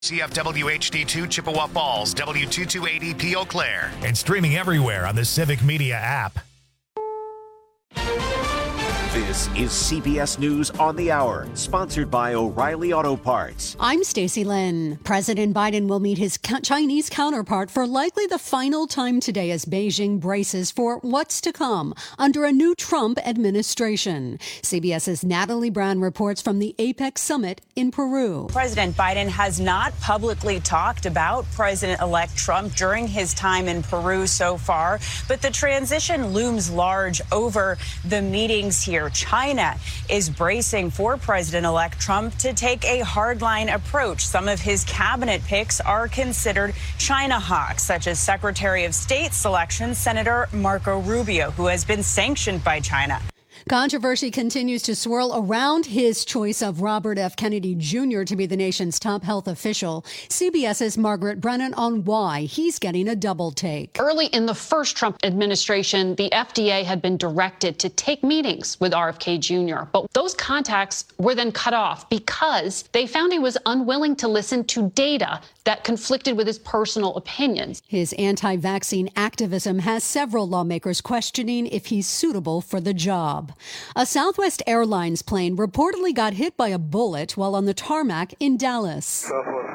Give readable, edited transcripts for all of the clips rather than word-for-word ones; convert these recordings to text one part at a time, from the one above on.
CFW HD2 Chippewa Falls, W2280P Eau Claire. And streaming everywhere on the Civic Media app. This is CBS News on the Hour, sponsored by O'Reilly Auto Parts. I'm Stacey Lynn. President Biden will meet his Chinese counterpart for likely the final time today as Beijing braces for what's to come under a new Trump administration. CBS's Natalie Brown reports from the APEC summit in Peru. President Biden has not publicly talked about President-elect Trump during his time in Peru so far, but the transition looms large over the meetings here. China is bracing for President-elect Trump to take a hardline approach. Some of his cabinet picks are considered China hawks, such as Secretary of State selection Senator Marco Rubio, who has been sanctioned by China. Controversy continues to swirl around his choice of Robert F. Kennedy Jr. to be the nation's top health official. CBS's Margaret Brennan on why he's getting a double take. Early in the first Trump administration, the FDA had been directed to take meetings with RFK Jr., but those contacts were then cut off because they found he was unwilling to listen to data that conflicted with his personal opinions. His anti-vaccine activism has several lawmakers questioning if he's suitable for the job. A Southwest Airlines plane reportedly got hit by a bullet while on the tarmac in Dallas. Southwest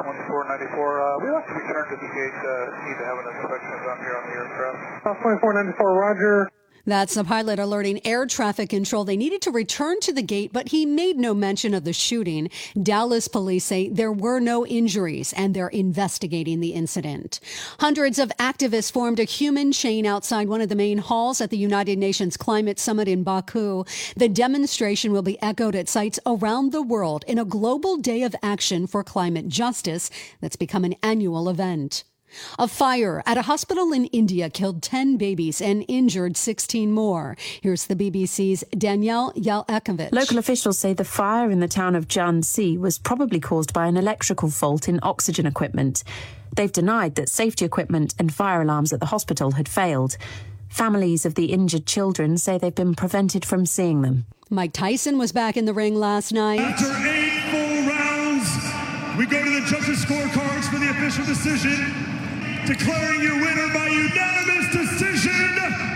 2494, we like to return to the gate, need to have an inspection done here on the aircraft. South 2494, roger. That's the pilot alerting air traffic control they needed to return to the gate, but he made no mention of the shooting. Dallas police say there were no injuries and they're investigating the incident. Hundreds of activists formed a human chain outside one of the main halls at the United Nations Climate Summit in Baku. The demonstration will be echoed at sites around the world in a global day of action for climate justice that's become an annual event. A fire at a hospital in India killed 10 babies and injured 16 more. Here's the BBC's Danielle Yalkovich. Local officials say the fire in the town of Jhansi was probably caused by an electrical fault in oxygen equipment. They've denied that safety equipment and fire alarms at the hospital had failed. Families of the injured children say they've been prevented from seeing them. Mike Tyson was back in the ring last night. After 8 full rounds, we go to the judges' scorecards for the official decision. Declaring your winner by unanimous decision,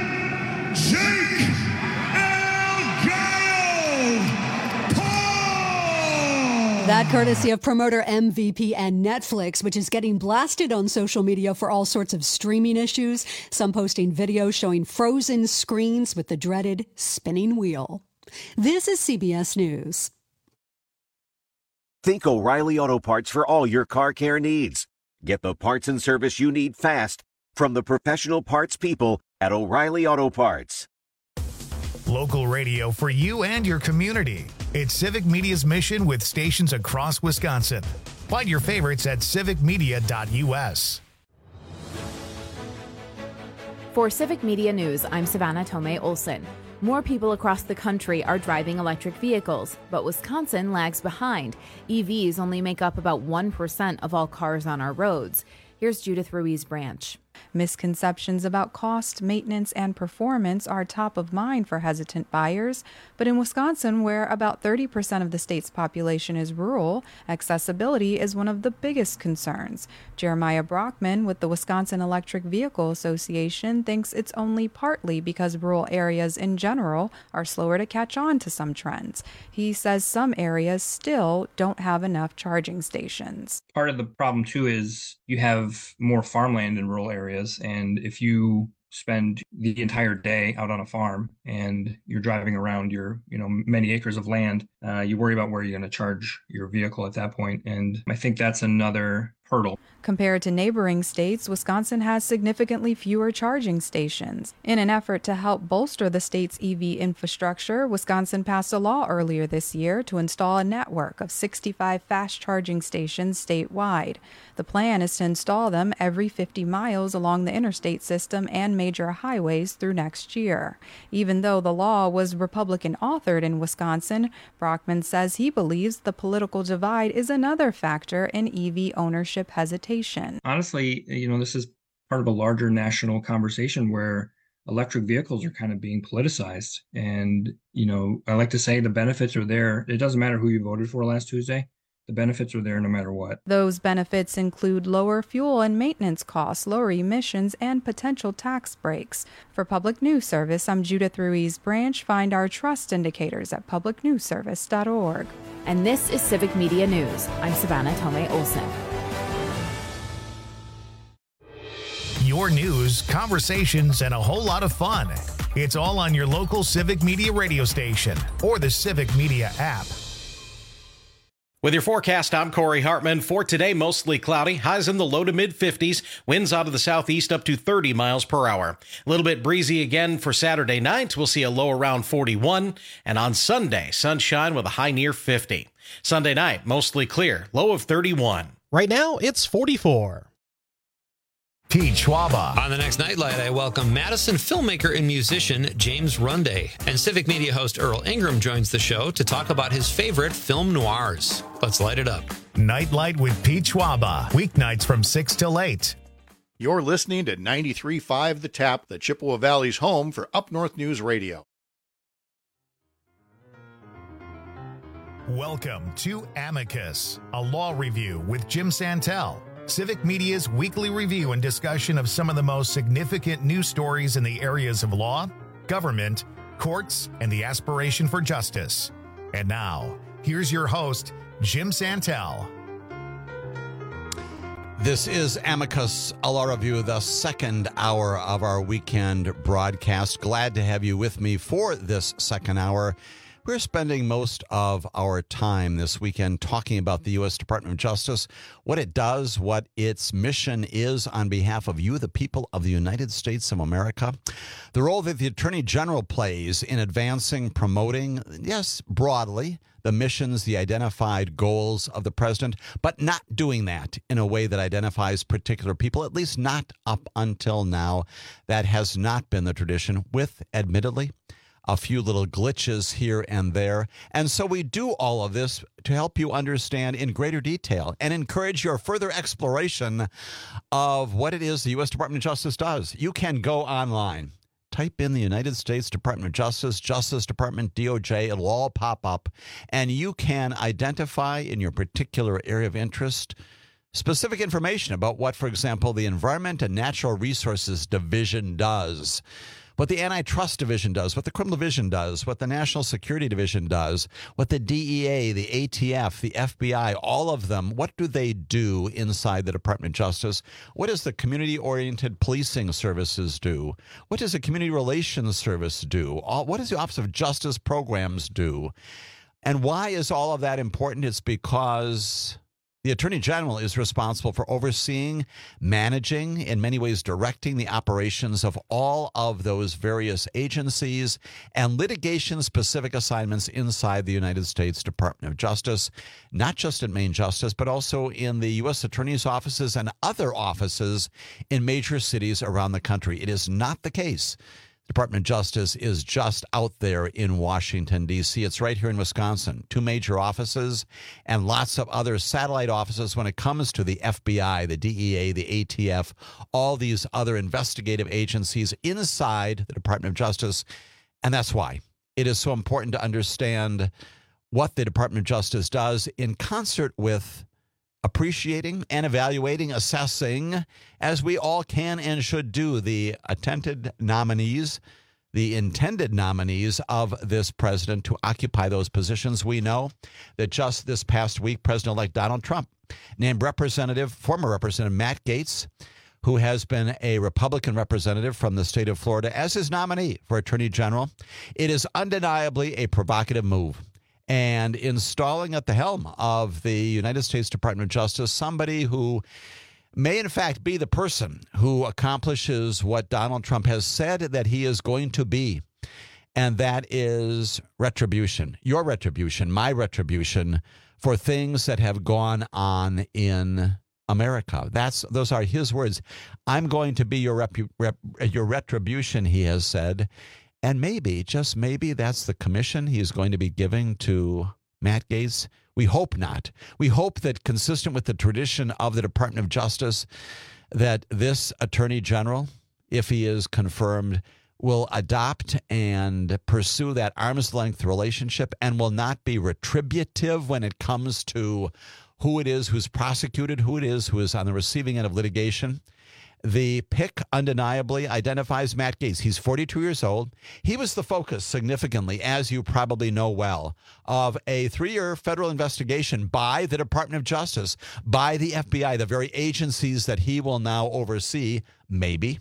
Jake El Gallo Paul! That courtesy of promoter MVP and Netflix, which is getting blasted on social media for all sorts of streaming issues. Some posting videos showing frozen screens with the dreaded spinning wheel. This is CBS News. Think O'Reilly Auto Parts for all your car care needs. Get the parts and service you need fast from the professional parts people at O'Reilly Auto Parts. Local radio for you and your community. It's Civic Media's mission with stations across Wisconsin. Find your favorites at civicmedia.us. For Civic Media News, I'm Savannah Tomei Olson. More people across the country are driving electric vehicles, but Wisconsin lags behind. EVs only make up about 1% of all cars on our roads. Here's Judith Ruiz Branch. Misconceptions about cost, maintenance, and performance are top of mind for hesitant buyers. But in Wisconsin, where about 30% of the state's population is rural, accessibility is one of the biggest concerns. Jeremiah Brockman with the Wisconsin Electric Vehicle Association thinks it's only partly because rural areas in general are slower to catch on to some trends. He says some areas still don't have enough charging stations. Part of the problem, too, is you have more farmland in rural areas. And if you spend the entire day out on a farm and you're driving around your, many acres of land, you worry about where you're going to charge your vehicle at that point. And I think that's another hurdle. Compared to neighboring states, Wisconsin has significantly fewer charging stations. In an effort to help bolster the state's EV infrastructure, Wisconsin passed a law earlier this year to install a network of 65 fast charging stations statewide. The plan is to install them every 50 miles along the interstate system and major highways through next year. Even though the law was Republican-authored in Wisconsin, Brockman says he believes the political divide is another factor in EV ownership hesitation. Honestly, this is part of a larger national conversation where electric vehicles are kind of being politicized. And, I like to say the benefits are there. It doesn't matter who you voted for last Tuesday. The benefits are there no matter what. Those benefits include lower fuel and maintenance costs, lower emissions, and potential tax breaks. For Public News Service, I'm Judith Ruiz-Branch. Find our trust indicators at publicnewsservice.org. And this is Civic Media News. I'm Savannah Tomei Olson. Your news, conversations, and a whole lot of fun. It's all on your local Civic Media radio station or the Civic Media app. With your forecast, I'm Corey Hartman. For today, mostly cloudy, highs in the low to mid-50s, winds out of the southeast up to 30 miles per hour. A little bit breezy again for Saturday night. We'll see a low around 41. And on Sunday, sunshine with a high near 50. Sunday night, mostly clear, low of 31. Right now, it's 44. Pete Schwaba. On the next Nightlight, I welcome Madison filmmaker and musician James Runday. And Civic Media host Earl Ingram joins the show to talk about his favorite film noirs. Let's light it up. Nightlight with Pete Schwaba. Weeknights from 6 till 8. You're listening to 93.5 The Tap, the Chippewa Valley's home for Up North News Radio. Welcome to Amicus, a law review with Jim Santel. Civic Media's weekly review and discussion of some of the most significant news stories in the areas of law, government, courts, and the aspiration for justice. And now, here's your host, Jim Santel. This is Amicus, a law review, the second hour of our weekend broadcast. Glad to have you with me for this second hour. We're spending most of our time this weekend talking about the U.S. Department of Justice, what it does, what its mission is on behalf of you, the people of the United States of America, the role that the Attorney General plays in advancing, promoting, yes, broadly, the missions, the identified goals of the president, but not doing that in a way that identifies particular people, at least not up until now. That has not been the tradition, with, admittedly, a few little glitches here and there. And so we do all of this to help you understand in greater detail and encourage your further exploration of what it is the U.S. Department of Justice does. You can go online, type in the United States Department of Justice, Justice Department, DOJ, it'll all pop up, and you can identify in your particular area of interest specific information about what, for example, the Environment and Natural Resources Division does, what the Antitrust Division does, what the Criminal Division does, what the National Security Division does, what the DEA, the ATF, the FBI, all of them, what do they do inside the Department of Justice? What does the Community-Oriented Policing Services do? What does the Community Relations Service do? What does the Office of Justice Programs do? And why is all of that important? It's because the Attorney General is responsible for overseeing, managing, in many ways directing the operations of all of those various agencies and litigation-specific assignments inside the United States Department of Justice, not just at Main Justice, but also in the U.S. Attorney's offices and other offices in major cities around the country. It is not the case Department of Justice is just out there in Washington, D.C. It's right here in Wisconsin. 2 major offices and lots of other satellite offices when it comes to the FBI, the DEA, the ATF, all these other investigative agencies inside the Department of Justice. And that's why it is so important to understand what the Department of Justice does in concert with appreciating and evaluating, assessing, as we all can and should do, the intended nominees of this president to occupy those positions. We know that just this past week, President-elect Donald Trump named former Representative Matt Gaetz, who has been a Republican representative from the state of Florida, as his nominee for Attorney General. It is undeniably a provocative move. And installing at the helm of the United States Department of Justice somebody who may in fact be the person who accomplishes what Donald Trump has said that he is going to be, and that is retribution, your retribution, my retribution for things that have gone on in America. Those are his words. I'm going to be your retribution, he has said. And maybe, just maybe, that's the commission he's going to be giving to Matt Gaetz. We hope not. We hope that, consistent with the tradition of the Department of Justice, that this Attorney General, if he is confirmed, will adopt and pursue that arm's length relationship and will not be retributive when it comes to who it is who's prosecuted, who it is who is on the receiving end of litigation. The pick undeniably identifies Matt Gaetz. He's 42 years old. He was the focus significantly, as you probably know well, of a 3-year federal investigation by the Department of Justice, by the FBI, the very agencies that he will now oversee, maybe.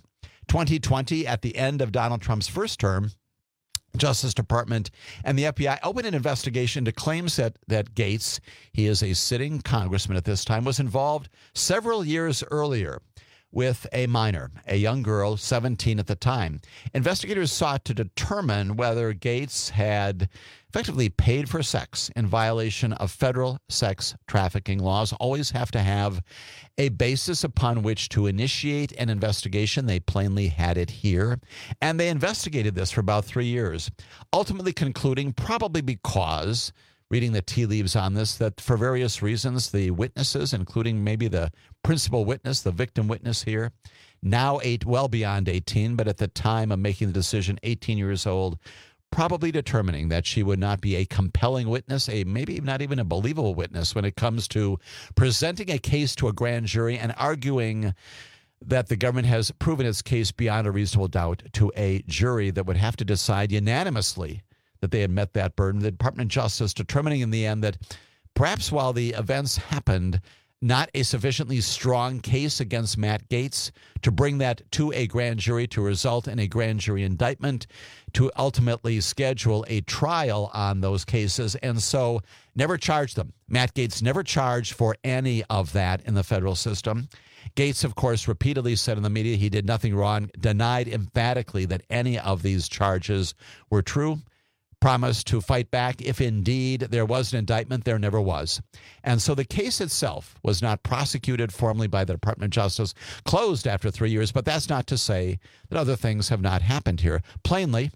2020, at the end of Donald Trump's first term, Justice Department and the FBI opened an investigation to claims that Gaetz, he is a sitting congressman at this time, was involved several years earlier with a minor, a young girl, 17 at the time. Investigators sought to determine whether Gaetz had effectively paid for sex in violation of federal sex trafficking laws. Always have to have a basis upon which to initiate an investigation. They plainly had it here. And they investigated this for about 3 years, ultimately concluding, probably because, reading the tea leaves on this, that for various reasons, the witnesses, including maybe the principal witness, the victim witness here, now well beyond 18, but at the time of making the decision, 18 years old, probably determining that she would not be a compelling witness, a maybe not even a believable witness when it comes to presenting a case to a grand jury and arguing that the government has proven its case beyond a reasonable doubt to a jury that would have to decide unanimously that they had met that burden. The Department of Justice determining in the end that perhaps while the events happened, not a sufficiently strong case against Matt Gaetz to bring that to a grand jury, to result in a grand jury indictment, to ultimately schedule a trial on those cases, and so never charged them. Matt Gaetz never charged for any of that in the federal system. Gaetz, of course, repeatedly said in the media he did nothing wrong, denied emphatically that any of these charges were true, promised to fight back if indeed there was an indictment. There never was. And so the case itself was not prosecuted formally by the Department of Justice, closed after 3 years, but that's not to say that other things have not happened here. Plainly,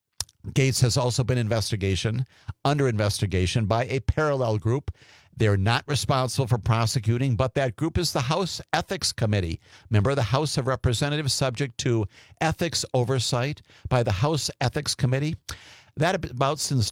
Gaetz has also been under investigation by a parallel group. They're not responsible for prosecuting, but that group is the House Ethics Committee. Remember, the House of Representatives subject to ethics oversight by the House Ethics Committee. That about since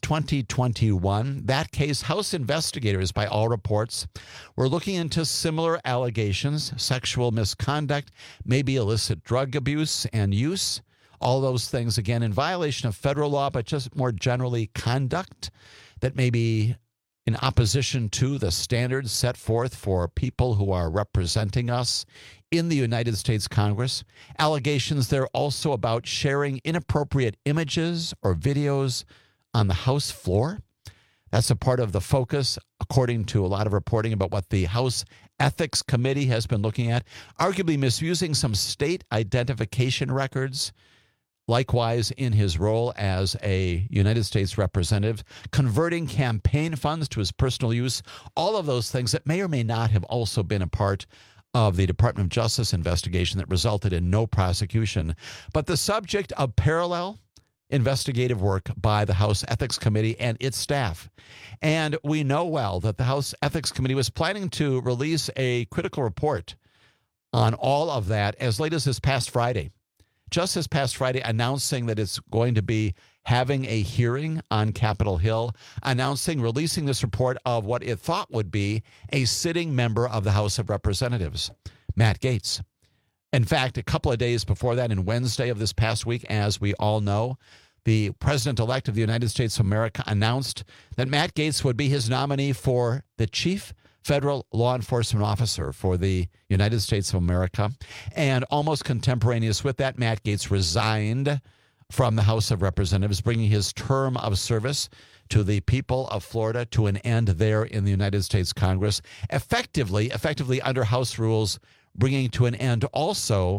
2021. That case, House investigators, by all reports, were looking into similar allegations, sexual misconduct, maybe illicit drug abuse and use, all those things, again, in violation of federal law, but just more generally conduct that may be in opposition to the standards set forth for people who are representing us in the United States Congress. Allegations there also about sharing inappropriate images or videos on the House floor. That's a part of the focus, according to a lot of reporting about what the House Ethics Committee has been looking at, arguably misusing some state identification records. Likewise, in his role as a United States representative, converting campaign funds to his personal use, all of those things that may or may not have also been a part of the Department of Justice investigation that resulted in no prosecution. But the subject of parallel investigative work by the House Ethics Committee and its staff. And we know well that the House Ethics Committee was planning to release a critical report on all of that as late as this past Friday. Just this past Friday, announcing that it's going to be having a hearing on Capitol Hill, releasing this report of what it thought would be a sitting member of the House of Representatives, Matt Gaetz. In fact, a couple of days before that, on Wednesday of this past week, as we all know, the President-elect of the United States of America announced that Matt Gaetz would be his nominee for the Chief Federal Law Enforcement Officer for the United States of America. And almost contemporaneous with that, Matt Gaetz resigned from the House of Representatives, bringing his term of service to the people of Florida to an end there in the United States Congress, effectively under House rules, bringing to an end also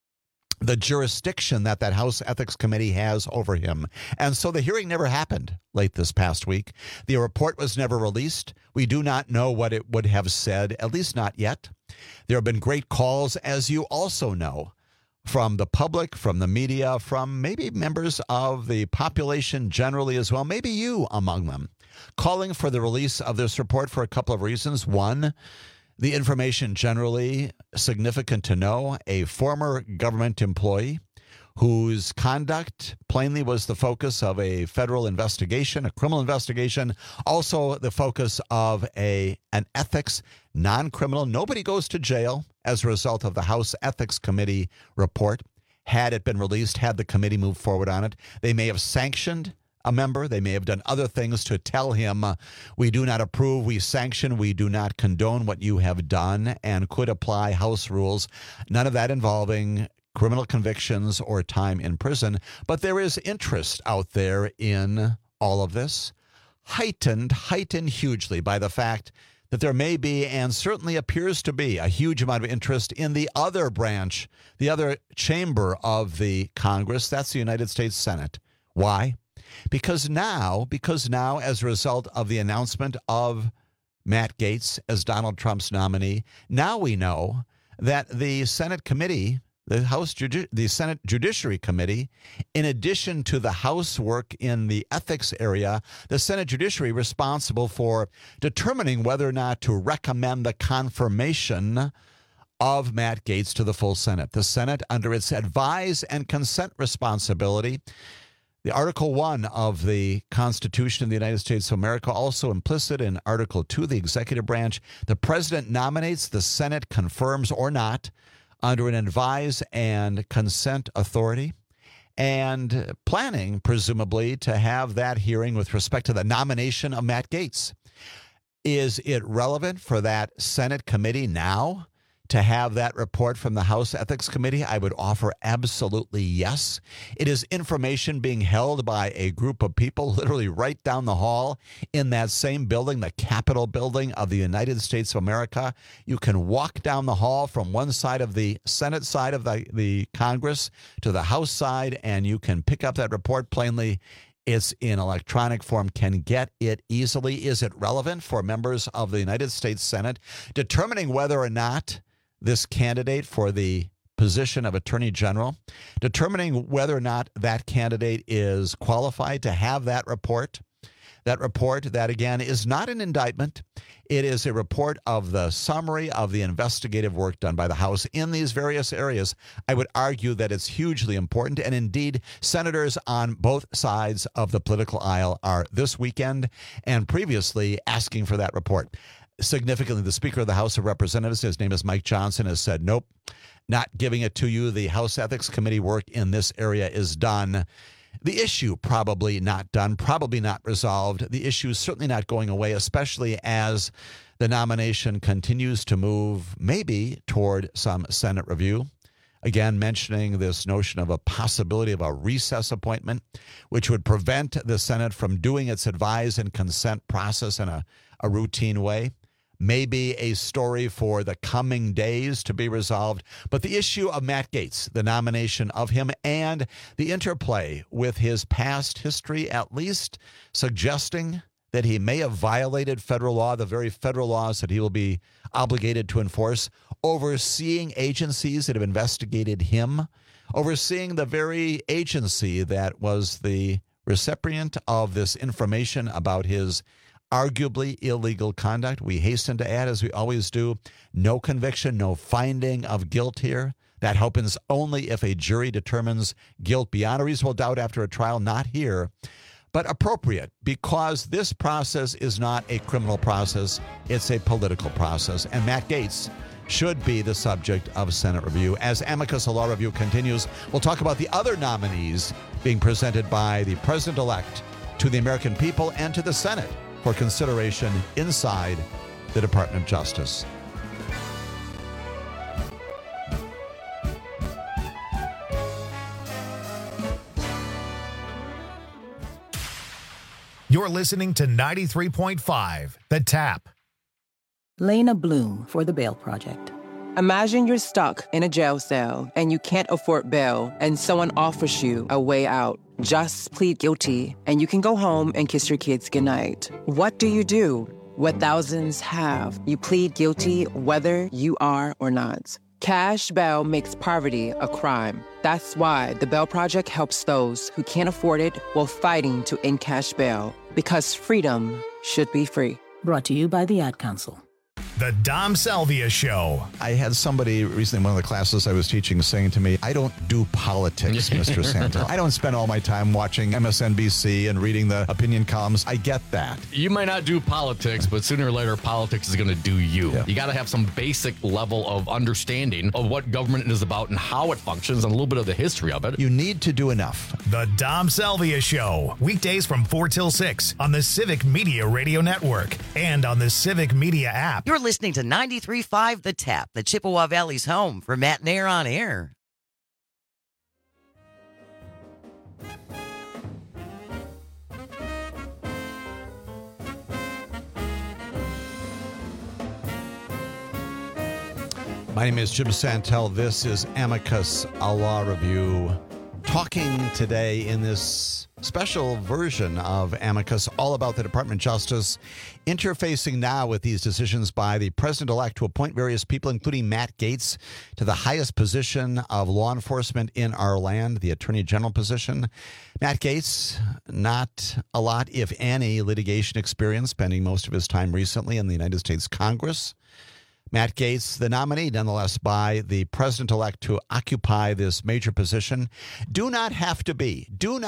the jurisdiction that House Ethics Committee has over him. And so the hearing never happened late this past week. The report was never released. We do not know what it would have said, at least not yet. There have been great calls, as you also know, from the public, from the media, from maybe members of the population generally as well, maybe you among them, calling for the release of this report for a couple of reasons. One, the information generally significant to know, a former government employee whose conduct plainly was the focus of a federal investigation, a criminal investigation, also the focus of an ethics non-criminal. Nobody goes to jail as a result of the House Ethics Committee report. Had it been released, had the committee moved forward on it, they may have sanctioned a member. They may have done other things to tell him, we do not approve, we sanction, we do not condone what you have done, and could apply House rules. None of that involving criminal convictions or time in prison. But there is interest out there in all of this, heightened hugely by the fact that there may be, and certainly appears to be, a huge amount of interest in the other branch, the other chamber of the Congress. That's the United States Senate. Why? Because now, as a result of the announcement of Matt Gaetz as Donald Trump's nominee, now we know that the Senate committee, the Senate Judiciary Committee, in addition to the House work in the ethics area, the Senate Judiciary responsible for determining whether or not to recommend the confirmation of Matt Gaetz to the full Senate. The Senate, under its advise and consent responsibility, the Article 1 of the Constitution of the United States of America, also implicit in Article 2, the executive branch, the president nominates, the Senate confirms or not, under an advise and consent authority, and planning, presumably, to have that hearing with respect to the nomination of Matt Gaetz. Is it relevant for that Senate committee now to have that report from the House Ethics Committee? I would offer absolutely yes. It is information being held by a group of people literally right down the hall in that same building, the Capitol building of the United States of America. You can walk down the hall from one side of the Senate side of the Congress to the House side, and you can pick up that report plainly. It's in electronic form, can get it easily. Is it relevant for members of the United States Senate determining whether or not this candidate for the position of Attorney General, determining whether or not that candidate is qualified to have that report? That report, that again, is not an indictment. It is a report of the summary of the investigative work done by the House in these various areas. I would argue that it's hugely important, and indeed, senators on both sides of the political aisle are this weekend and previously asking for that report. Significantly, the Speaker of the House of Representatives, his name is Mike Johnson, has said, nope, not giving it to you. The House Ethics Committee work in this area is done. The issue probably not done, probably not resolved. The issue is certainly not going away, especially as the nomination continues to move maybe toward some Senate review. Again, mentioning this notion of a possibility of a recess appointment, which would prevent the Senate from doing its advise and consent process in a routine way. Maybe a story for the coming days to be resolved. But the issue of Matt Gaetz, the nomination of him, and the interplay with his past history, at least suggesting that he may have violated federal law, the very federal laws that he will be obligated to enforce, overseeing agencies that have investigated him, overseeing the very agency that was the recipient of this information about his arguably illegal conduct. We hasten to add, as we always do, no conviction, no finding of guilt here. That happens only if a jury determines guilt beyond a reasonable doubt after a trial, not here, but appropriate, because this process is not a criminal process, it's a political process. And Matt Gaetz should be the subject of Senate review. As Amicus Law Review continues, we'll talk about the other nominees being presented by the president-elect to the American people and to the Senate for consideration inside the Department of Justice. You're listening to 93.5, The Tap. Lena Bloom for the Bail Project. Imagine you're stuck in a jail cell and you can't afford bail and someone offers you a way out. Just plead guilty and you can go home and kiss your kids goodnight. What do you do? What thousands have. You plead guilty whether you are or not. Cash bail makes poverty a crime. That's why the Bail Project helps those who can't afford it while fighting to end cash bail. Because freedom should be free. Brought to you by the Ad Council. The Dom Salvia Show. I had somebody recently in one of the classes I was teaching saying to me, I don't do politics, Mr. Santel. I don't spend all my time watching MSNBC and reading the opinion columns. I get that. You might not do politics, but sooner or later, politics is going to do you. Yeah. You got to have some basic level of understanding of what government is about and how it functions and a little bit of the history of it. You need to do enough. The Dom Salvia Show. Weekdays from 4 till 6 on the Civic Media Radio Network and on the Civic Media app. You're listening to 93.5 The Tap, the Chippewa Valley's home for Matt Nair on Air. My name is Jim Santel. This is Amicus, a law review. Talking today in this special version of Amicus all about the Department of Justice interfacing now with these decisions by the president-elect to appoint various people, including Matt Gaetz, to the highest position of law enforcement in our land, the Attorney General position. Matt Gaetz, not a lot, if any, litigation experience, spending most of his time recently in the United States Congress. Matt Gaetz, the nominee, nonetheless, by the president-elect to occupy this major position, do not have to be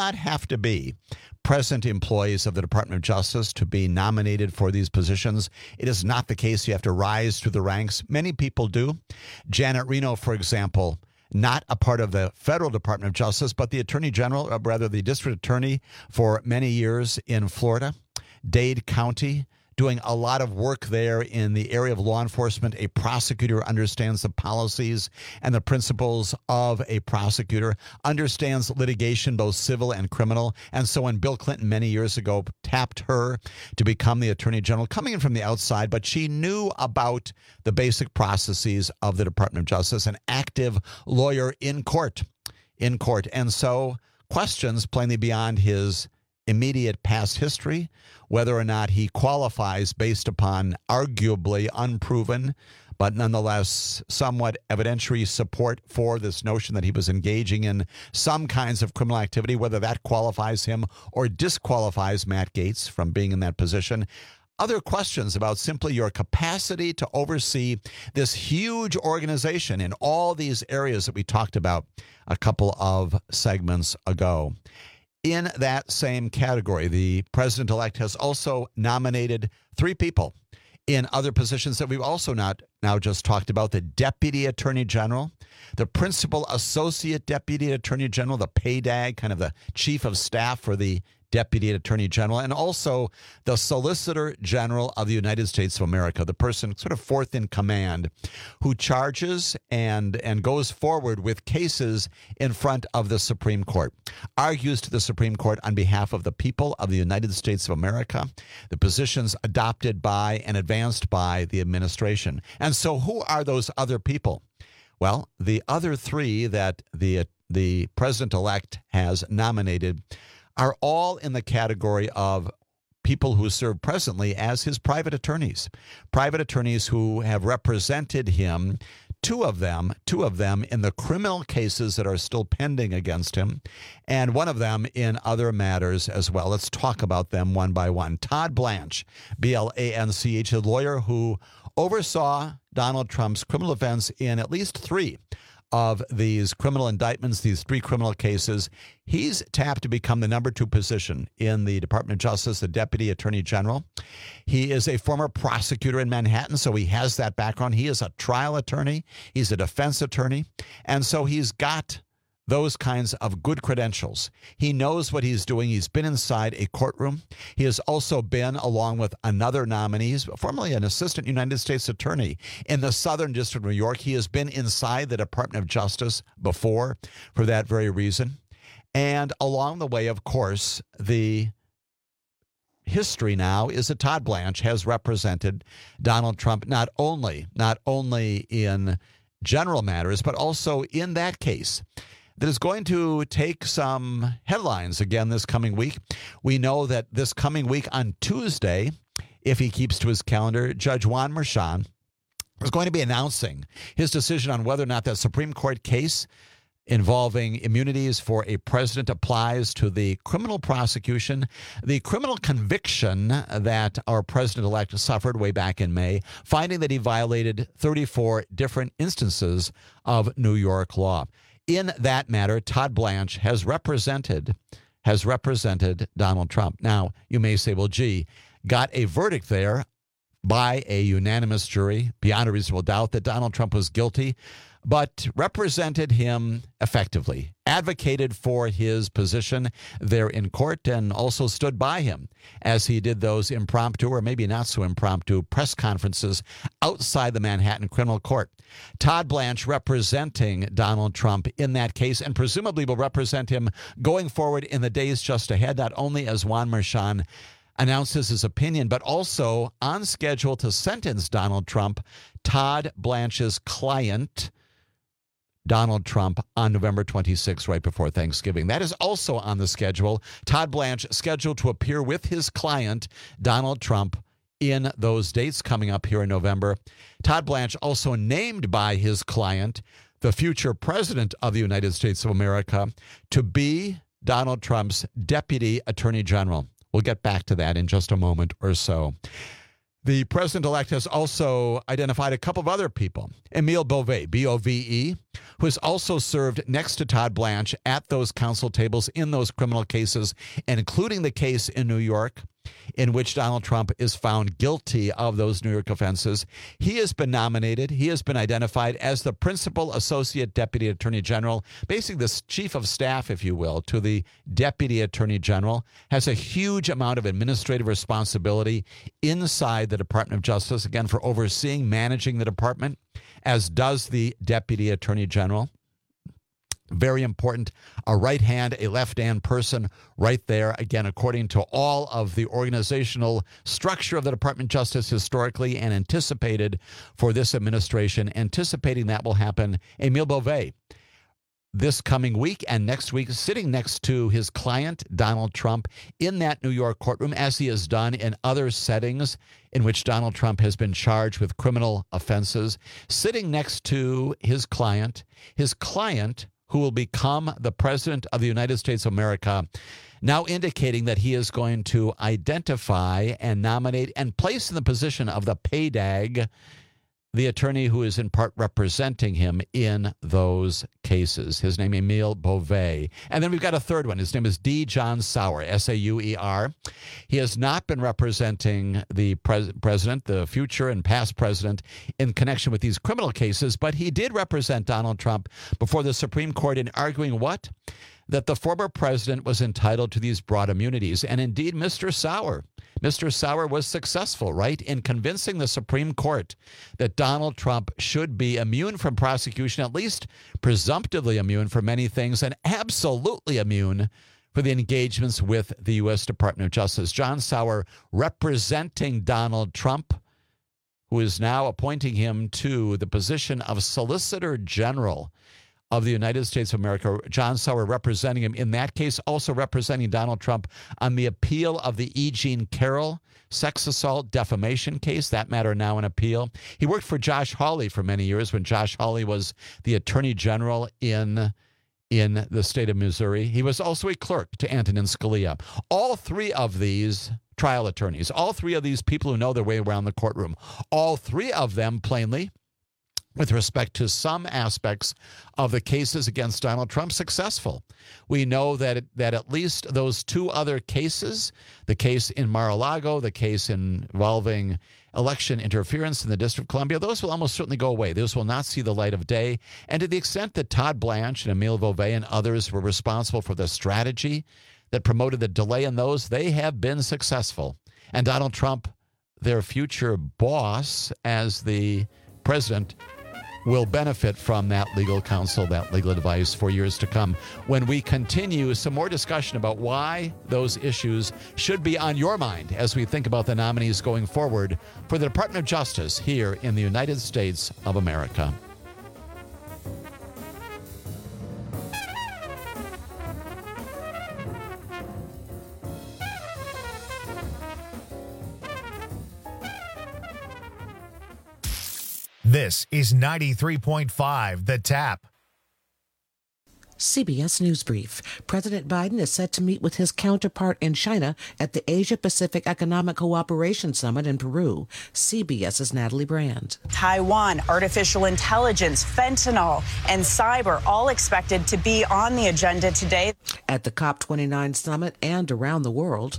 present employees of the Department of Justice to be nominated for these positions. It is not the case. You have to rise through the ranks. Many people do. Janet Reno, for example, not a part of the federal Department of Justice, but the Attorney General, or rather the district attorney for many years in Florida, Dade County, doing a lot of work there in the area of law enforcement. A prosecutor understands the policies and the principles of a prosecutor, understands litigation, both civil and criminal. And so when Bill Clinton many years ago tapped her to become the Attorney General, coming in from the outside, but she knew about the basic processes of the Department of Justice, an active lawyer in court. And so questions plainly beyond his immediate past history, whether or not he qualifies based upon arguably unproven, but nonetheless somewhat evidentiary support for this notion that he was engaging in some kinds of criminal activity, whether that qualifies him or disqualifies Matt Gaetz from being in that position. Other questions about simply your capacity to oversee this huge organization in all these areas that we talked about a couple of segments ago. In that same category, the president-elect has also nominated 3 people in other positions that we've also now just talked about: the Deputy Attorney General, the Principal Associate Deputy Attorney General, the PADAG, kind of the Chief of Staff for the Deputy Attorney General, and also the Solicitor General of the United States of America, the person sort of fourth in command who charges and goes forward with cases in front of the Supreme Court, argues to the Supreme Court on behalf of the people of the United States of America, the positions adopted by and advanced by the administration. And so who are those other people? Well, the other 3 that the president-elect has nominated are all in the category of people who serve presently as his private attorneys who have represented him, two of them in the criminal cases that are still pending against him, and one of them in other matters as well. Let's talk about them one by one. Todd Blanche, Blanch, a lawyer who oversaw Donald Trump's criminal defense in at least 3 of these criminal indictments, these 3 criminal cases. He's tapped to become the number 2 position in the Department of Justice, the Deputy Attorney General. He is a former prosecutor in Manhattan, so he has that background. He is a trial attorney. He's a defense attorney. And so he's got those kinds of good credentials. He knows what he's doing. He's been inside a courtroom. He has also been, along with another nominee, he's formerly an assistant United States attorney in the Southern District of New York. He has been inside the Department of Justice before for that very reason. And along the way, of course, the history now is that Todd Blanche has represented Donald Trump not only in general matters, but also in that case that is going to take some headlines again this coming week. We know that this coming week on Tuesday, if he keeps to his calendar, Judge Juan Merchan is going to be announcing his decision on whether or not that Supreme Court case involving immunities for a president applies to the criminal prosecution, the criminal conviction that our president-elect suffered way back in May, finding that he violated 34 different instances of New York law. In that matter, Todd Blanche has represented Donald Trump. Now, you may say, well, gee, got a verdict there by a unanimous jury, beyond a reasonable doubt, that Donald Trump was guilty, but represented him effectively, advocated for his position there in court, and also stood by him as he did those impromptu, or maybe not so impromptu, press conferences outside the Manhattan criminal court. Todd Blanche representing Donald Trump in that case, and presumably will represent him going forward in the days just ahead, not only as Juan Merchan announces his opinion, but also on schedule to sentence Donald Trump, Todd Blanche's client, Donald Trump, on November 26th, right before Thanksgiving. That is also on the schedule. Todd Blanche scheduled to appear with his client, Donald Trump, in those dates coming up here in November. Todd Blanche also named by his client, the future president of the United States of America, to be Donald Trump's deputy attorney general. We'll get back to that in just a moment or so. The president-elect has also identified a couple of other people. Emile Bove, B-O-V-E, who has also served next to Todd Blanche at those counsel tables in those criminal cases, including the case in New York, in which Donald Trump is found guilty of those New York offenses. He has been nominated. He has been identified as the principal associate deputy attorney general, basically the chief of staff, if you will, to the deputy attorney general, has a huge amount of administrative responsibility inside the Department of Justice, again, for overseeing, managing the department, as does the deputy attorney general. Very important, a right hand, a left hand person right there, again, according to all of the organizational structure of the Department of Justice historically and anticipated for this administration, anticipating that will happen. Emile Bove, this coming week and next week, sitting next to his client, Donald Trump, in that New York courtroom, as he has done in other settings in which Donald Trump has been charged with criminal offenses, sitting next to his client who will become the president of the United States of America, now indicating that he is going to identify and nominate and place in the position of the PAYDAG the attorney who is in part representing him in those cases. His name, Emile Bove. And then we've got a third one. His name is D. John Sauer, S-A-U-E-R. He has not been representing the president, the future and past president, in connection with these criminal cases, but he did represent Donald Trump before the Supreme Court in arguing what? That the former president was entitled to these broad immunities. And indeed, Mr. Sauer was successful, right, in convincing the Supreme Court that Donald Trump should be immune from prosecution, at least presumptively immune for many things, and absolutely immune for the engagements with the U.S. Department of Justice. John Sauer representing Donald Trump, who is now appointing him to the position of Solicitor General of the United States of America. John Sauer representing him in that case, also representing Donald Trump on the appeal of the E. Jean Carroll sex assault defamation case. That matter now in appeal. He worked for Josh Hawley for many years when Josh Hawley was the attorney general in the state of Missouri. He was also a clerk to Antonin Scalia. All three of these trial attorneys, all three of these people who know their way around the courtroom, all three of them plainly, with respect to some aspects of the cases against Donald Trump, successful. We know that at least those two other cases, the case in Mar-a-Lago, the case involving election interference in the District of Columbia, those will almost certainly go away. Those will not see the light of day. And to the extent that Todd Blanche and Emile Bove and others were responsible for the strategy that promoted the delay in those, they have been successful. And Donald Trump, their future boss as the president, will benefit from that legal counsel, that legal advice for years to come. When we continue, some more discussion about why those issues should be on your mind as we think about the nominees going forward for the Department of Justice here in the United States of America. This is 93.5 The Tap. CBS News Brief. President Biden is set to meet with his counterpart in China at the Asia-Pacific Economic Cooperation Summit in Peru. CBS's Natalie Brand. Taiwan, artificial intelligence, fentanyl, and cyber all expected to be on the agenda today. At the COP29 summit and around the world,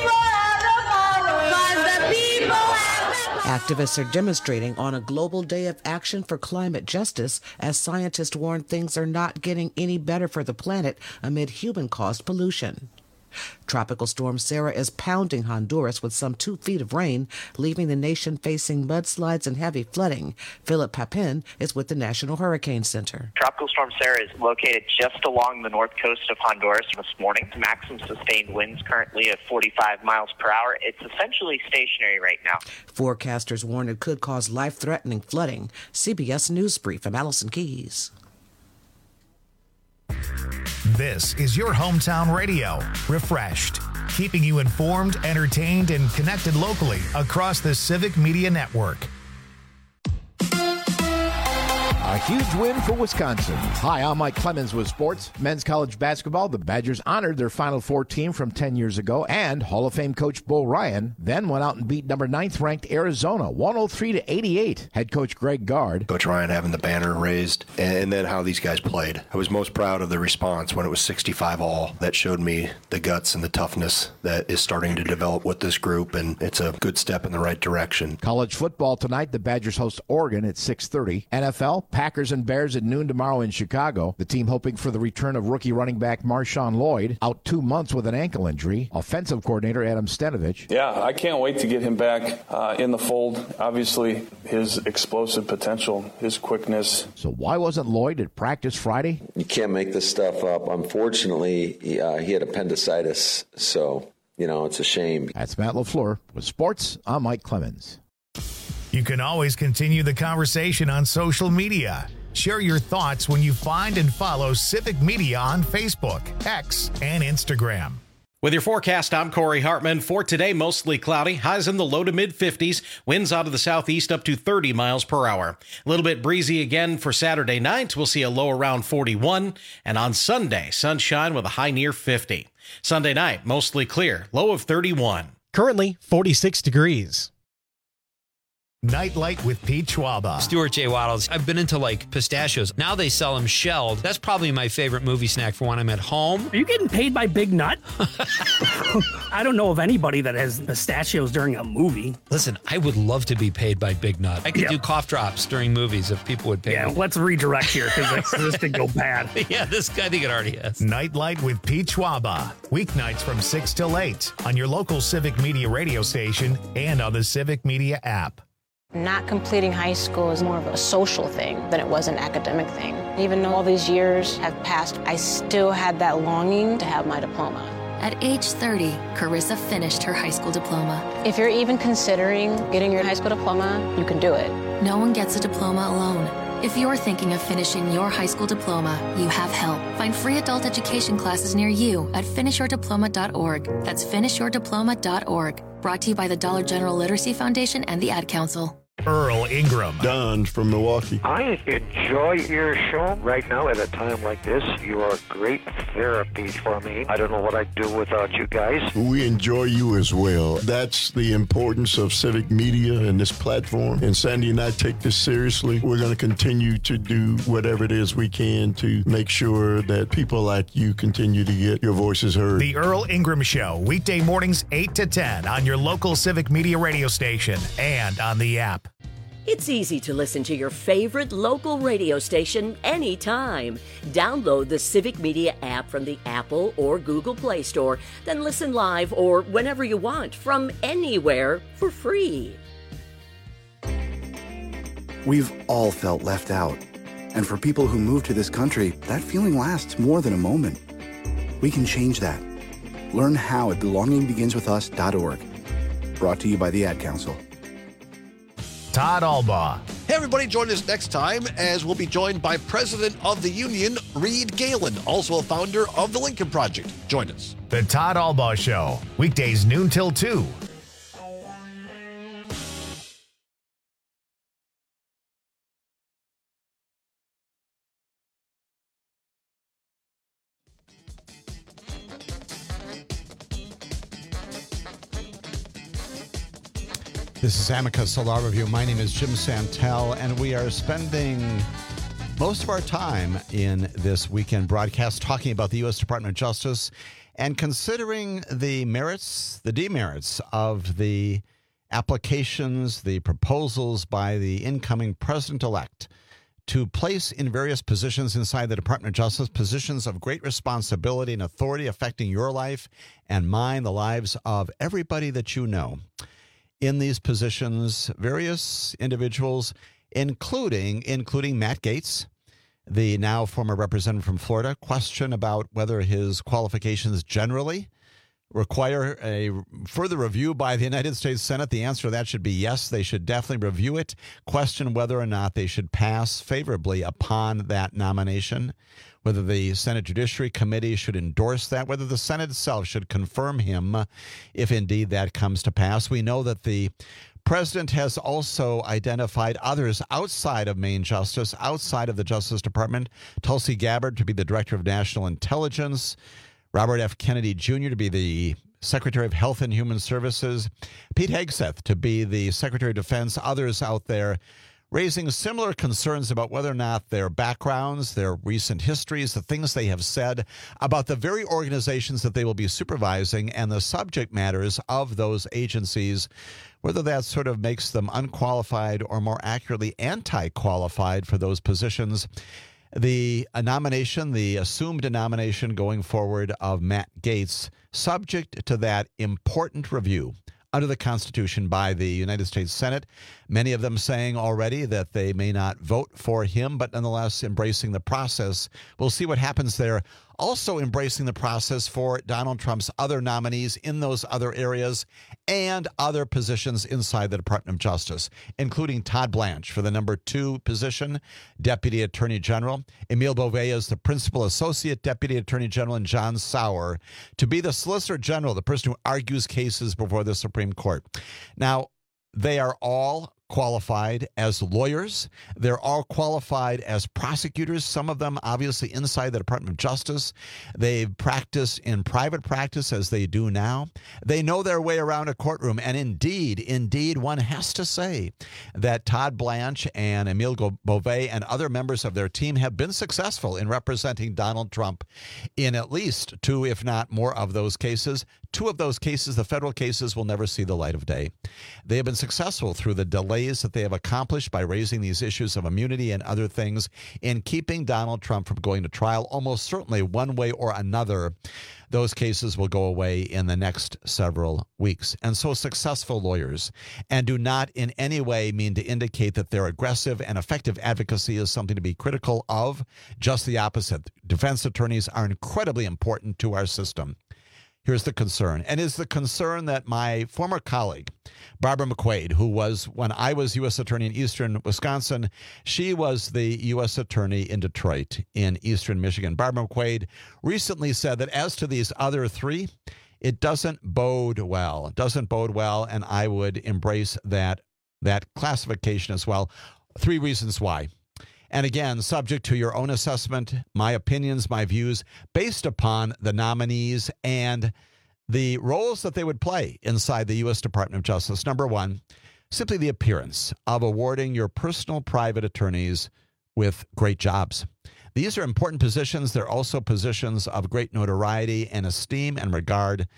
activists are demonstrating on a global day of action for climate justice as scientists warn things are not getting any better for the planet amid human-caused pollution. Tropical storm Sarah is pounding Honduras with some 2 feet of rain, leaving the nation facing mudslides and heavy flooding. Philip Papin is with the National Hurricane Center. Tropical storm Sarah is located just along the north coast of Honduras this morning. Maximum sustained winds currently at 45 miles per hour. It's essentially stationary right now. Forecasters warn it could cause life-threatening flooding. CBS News Brief. I'm Allison Keyes. This is your hometown radio, Refreshed, keeping you informed, entertained, and connected locally across the Civic Media Network. A huge win for Wisconsin. Hi, I'm Mike Clemens with sports. Men's college basketball, the Badgers honored their Final Four team from 10 years ago, and Hall of Fame coach Bo Ryan then went out and beat number 9th ranked Arizona 103-88. Head coach Greg Gard. Coach Ryan having the banner raised, and then how these guys played. I was most proud of the response when it was 65-all. That showed me the guts and the toughness that is starting to develop with this group, and it's a good step in the right direction. College football tonight, the Badgers host Oregon at 6:30. NFL, Packers and Bears at noon tomorrow in Chicago. The team hoping for the return of rookie running back Marshawn Lloyd, out 2 months with an ankle injury. Offensive coordinator Adam Stenovich. Yeah, I can't wait to get him back in the fold. Obviously, his explosive potential, his quickness. So why wasn't Lloyd at practice Friday? You can't make this stuff up. Unfortunately, he had appendicitis, so, it's a shame. That's Matt LaFleur. With sports, I'm Mike Clemens. You can always continue the conversation on social media. Share your thoughts when you find and follow Civic Media on Facebook, X, and Instagram. With your forecast, I'm Corey Hartman. For today, mostly cloudy, highs in the low to mid-50s, winds out of the southeast up to 30 miles per hour. A little bit breezy again for Saturday night. We'll see a low around 41. And on Sunday, sunshine with a high near 50. Sunday night, mostly clear, low of 31. Currently 46 degrees. Nightlight with Pete Schwaba. Stuart J. Waddles. I've been into pistachios. Now they sell them shelled. That's probably my favorite movie snack for when I'm at home. Are you getting paid by Big Nut? I don't know of anybody that has pistachios during a movie. Listen, I would love to be paid by Big Nut. I could do cough drops during movies if people would pay me. Yeah, let's redirect here because this could go bad. Yeah, I think it already has. Nightlight with Pete Schwaba. Weeknights from 6 till 8 on your local Civic Media radio station and on the Civic Media app. Not completing high school is more of a social thing than it was an academic thing. Even though all these years have passed, I still had that longing to have my diploma. At age 30, Carissa finished her high school diploma. If you're even considering getting your high school diploma, you can do it. No one gets a diploma alone. If you're thinking of finishing your high school diploma, you have help. Find free adult education classes near you at finishyourdiploma.org. That's finishyourdiploma.org. Brought to you by the Dollar General Literacy Foundation and the Ad Council. Earl Ingram. Don from Milwaukee. I enjoy your show right now at a time like this. You are great therapy for me. I don't know what I'd do without you guys. We enjoy you as well. That's the importance of Civic Media and this platform. And Sandy and I take this seriously. We're going to continue to do whatever it is we can to make sure that people like you continue to get your voices heard. The Earl Ingram Show, weekday mornings 8 to 10 on your local Civic Media radio station and on the app. It's easy to listen to your favorite local radio station anytime. Download the Civic Media app from the Apple or Google Play Store, then listen live or whenever you want from anywhere for free. We've all felt left out. And for people who move to this country, that feeling lasts more than a moment. We can change that. Learn how at belongingbeginswithus.org. Brought to you by the Ad Council. Todd Albaugh. Hey, everybody, join us next time as we'll be joined by President of the Union, Reed Galen, also a founder of the Lincoln Project. Join us. The Todd Albaugh Show, weekdays noon till 2. This is Amicus Law Review. My name is Jim Santel, and we are spending most of our time in this weekend broadcast talking about the U.S. Department of Justice and considering the merits, the demerits of the applications, the proposals by the incoming president-elect to place in various positions inside the Department of Justice, positions of great responsibility and authority affecting your life and mine, the lives of everybody that you know. In these positions, various individuals, including Matt Gaetz, the now former representative from Florida, question about whether his qualifications generally require a further review by the United States Senate. The answer to that should be yes, they should definitely review it. Question whether or not they should pass favorably upon that nomination, whether the Senate Judiciary Committee should endorse that, whether the Senate itself should confirm him if indeed that comes to pass. We know that the President has also identified others outside of Main Justice, outside of the Justice Department, Tulsi Gabbard to be the Director of National Intelligence, Robert F. Kennedy Jr. to be the Secretary of Health and Human Services, Pete Hegseth to be the Secretary of Defense, others out there raising similar concerns about whether or not their backgrounds, their recent histories, the things they have said about the very organizations that they will be supervising and the subject matters of those agencies, whether that sort of makes them unqualified or more accurately anti-qualified for those positions. The nomination, the assumed nomination going forward of Matt Gaetz, subject to that important review under the Constitution by the United States Senate. Many of them saying already that they may not vote for him, but nonetheless embracing the process. We'll see what happens there. Also embracing the process for Donald Trump's other nominees in those other areas and other positions inside the Department of Justice, including Todd Blanche for the number 2 position, Deputy Attorney General, Emil Beauvais as the Principal Associate Deputy Attorney General, and John Sauer to be the Solicitor General, the person who argues cases before the Supreme Court. Now, they are all qualified as lawyers. They're all qualified as prosecutors, some of them obviously inside the Department of Justice. They've practiced in private practice as they do now. They know their way around a courtroom. And indeed, one has to say that Todd Blanche and Emil Beauvais and other members of their team have been successful in representing Donald Trump in at least 2, if not more, of those cases. 2 of those cases, the federal cases, will never see the light of day. They have been successful through the delays that they have accomplished by raising these issues of immunity and other things in keeping Donald Trump from going to trial. Almost certainly one way or another, those cases will go away in the next several weeks. And so successful lawyers, and do not in any way mean to indicate that their aggressive and effective advocacy is something to be critical of. Just the opposite. Defense attorneys are incredibly important to our system. Here's the concern, and is the concern that my former colleague, Barbara McQuaid, who was, when I was U.S. Attorney in eastern Wisconsin, she was the U.S. Attorney in Detroit in eastern Michigan. Barbara McQuaid recently said that as to these other 3, it doesn't bode well. It doesn't bode well, and I would embrace that classification as well. 3 reasons why. And again, subject to your own assessment, my opinions, my views, based upon the nominees and the roles that they would play inside the U.S. Department of Justice. Number 1, simply the appearance of awarding your personal private attorneys with great jobs. These are important positions. They're also positions of great notoriety and esteem and regard.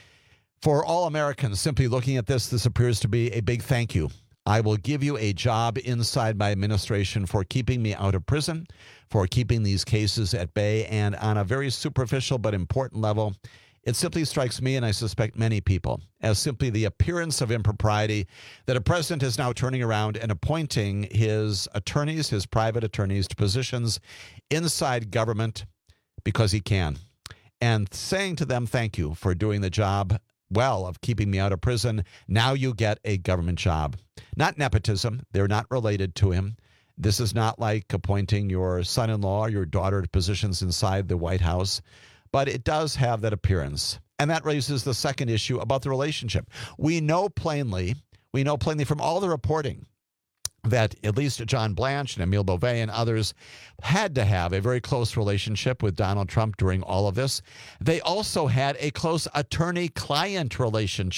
For all Americans, simply looking at this appears to be a big thank you. I will give you a job inside my administration for keeping me out of prison, for keeping these cases at bay, and on a very superficial but important level, it simply strikes me, and I suspect many people, as simply the appearance of impropriety that a president is now turning around and appointing his attorneys, his private attorneys, to positions inside government because he can, and saying to them, thank you for doing the job well of keeping me out of prison. Now you get a government job. Not nepotism. They're not related to him. This is not like appointing your son-in-law or your daughter to positions inside the White House, but it does have that appearance. And that raises the second issue about the relationship. We know plainly from all the reporting that at least John Blanche and Emil Beauvais and others had to have a very close relationship with Donald Trump during all of this. They also had a close attorney-client relationship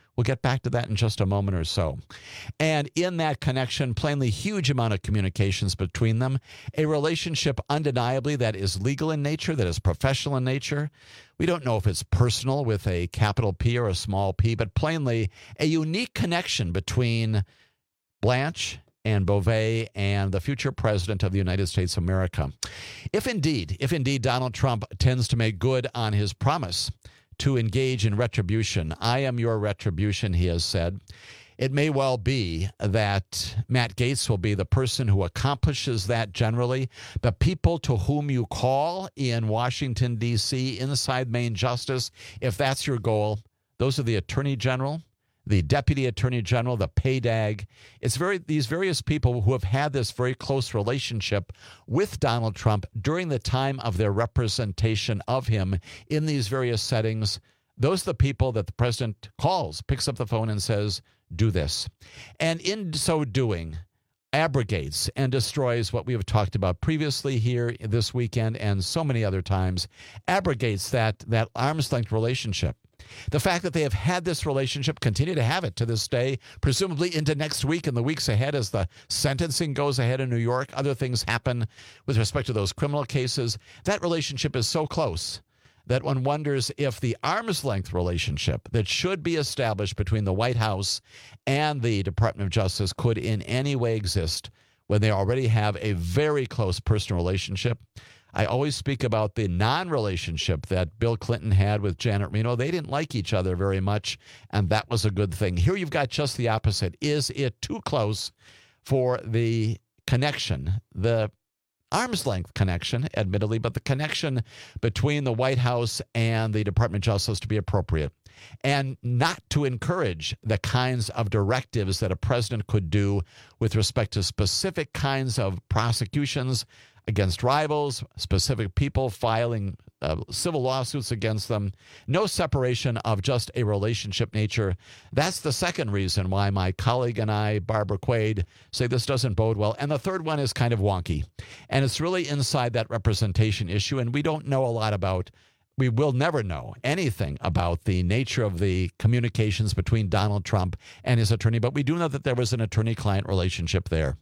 We'll get back to that in just a moment or so. And in that connection, plainly huge amount of communications between them, a relationship undeniably that is legal in nature, that is professional in nature. We don't know if it's personal with a capital P or a small p, but plainly a unique connection between Blanche and Beauvais and the future president of the United States of America. If indeed Donald Trump tends to make good on his promise to engage in retribution, I am your retribution, he has said, it may well be that Matt Gaetz will be the person who accomplishes that generally. The people to whom you call in Washington, D.C., inside Main Justice, if that's your goal, those are the Attorney General, the Deputy Attorney General, the PAYDAG. It's these various people who have had this very close relationship with Donald Trump during the time of their representation of him in these various settings. Those are the people that the president calls, picks up the phone and says, do this. And in so doing, abrogates and destroys what we have talked about previously here this weekend and so many other times, abrogates that arm's length relationship. The fact that they have had this relationship, continue to have it to this day, presumably into next week and the weeks ahead as the sentencing goes ahead in New York, other things happen with respect to those criminal cases. That relationship is so close that one wonders if the arm's length relationship that should be established between the White House and the Department of Justice could in any way exist when they already have a very close personal relationship. I always speak about the non-relationship that Bill Clinton had with Janet Reno. They didn't like each other very much, and that was a good thing. Here you've got just the opposite. Is it too close for the connection, the arm's length connection, admittedly, but the connection between the White House and the Department of Justice to be appropriate, and not to encourage the kinds of directives that a president could do with respect to specific kinds of prosecutions against rivals, specific people filing civil lawsuits against them. No separation of just a relationship nature. That's the second reason why my colleague and I, Barbara Quaid, say this doesn't bode well. And the third one is kind of wonky. And it's really inside that representation issue. And we don't know a lot about, we will never know anything about the nature of the communications between Donald Trump and his attorney. But we do know that there was an attorney-client relationship there.